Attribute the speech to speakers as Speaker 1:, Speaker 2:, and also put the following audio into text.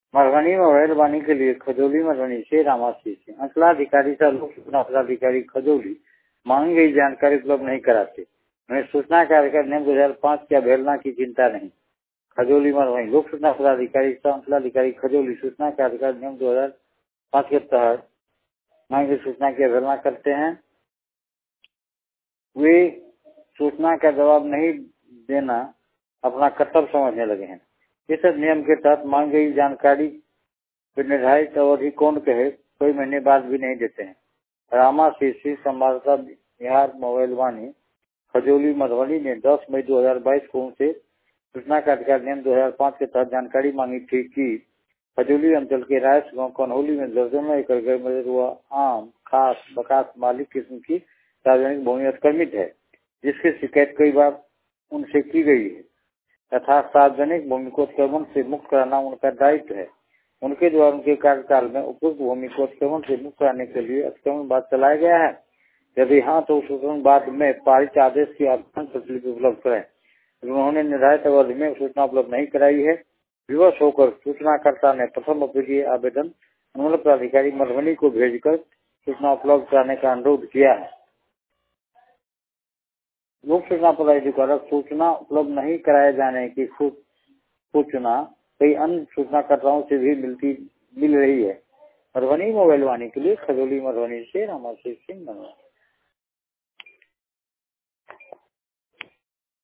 Speaker 1: Madhubani mobile वाणी के लिए खजौली मधुबनी से रामाशीष सिंह। अंचलाधिकारी सह लोक सूचना पदाधिकारी खजौली मांगी गई जानकारी उपलब्ध नहीं कराते, उन्हें सूचना का अधिकार नियम 2005 की अवहेलना की चिंता नहीं। खजौली मधुबनी लोक सूचना पदाधिकारी सह अंचलाधिकारी खजौली सूचना का अधिकार नियम 2005 के तहत मांगी गई सूचना की अवहेलना करते हैं। वे सूचना का जवाब नहीं देना अपना कर्तव्य समझने लगे हैं। इस नियम के तहत मांगी गई जानकारी निर्धारित अवधि कौन कहे कोई महीने बाद भी नहीं देते हैं। रामाशीष संवाददाता बिहार मोबाइल वाणी खजौली मधुबनी ने 10 मई 2022 को उनसे सूचना का अधिकार नियम 2005 के तहत जानकारी मांगी थी कि खजौली अंचल के रायस गांव कन्हौली में दर्जनों एकड़ गैर आम खास बकास मालिक किस्म की सार्वजनिक भूमि अतिक्रमित है, जिसकी शिकायत कई बार उनसे की गई है तथा सार्वजनिक भूमि को अतिक्रमण से मुक्त कराना उनका दायित्व है। उनके द्वारा उनके कार्यकाल में उपयुक्त भूमि को अतिक्रमण से मुक्त कराने के लिए अतिक्रमण बाद चलाया गया है। यदि हाँ तो अतिक्रमण बाद में पारित आदेश की प्रतिलिपि उपलब्ध कराएं। उन्होंने निर्धारित अवधि में सूचना उपलब्ध नहीं कराई है। विवश होकर सूचनाकर्ता ने प्रथम अपीलीय आवेदन अनुमंडल पदाधिकारी मधुबनी को भेजकर सूचना उपलब्ध कराने का अनुरोध किया है। लोक सूचना पदाधिकारी सूचना उपलब्ध नहीं कराए जाने की सूचना कई अन्य सूचनाकर्ताओं से भी मिल रही है। मधुबनी मोबाइल वाणी के लिए खजौली मधुबनी से रामाशीष सिंह।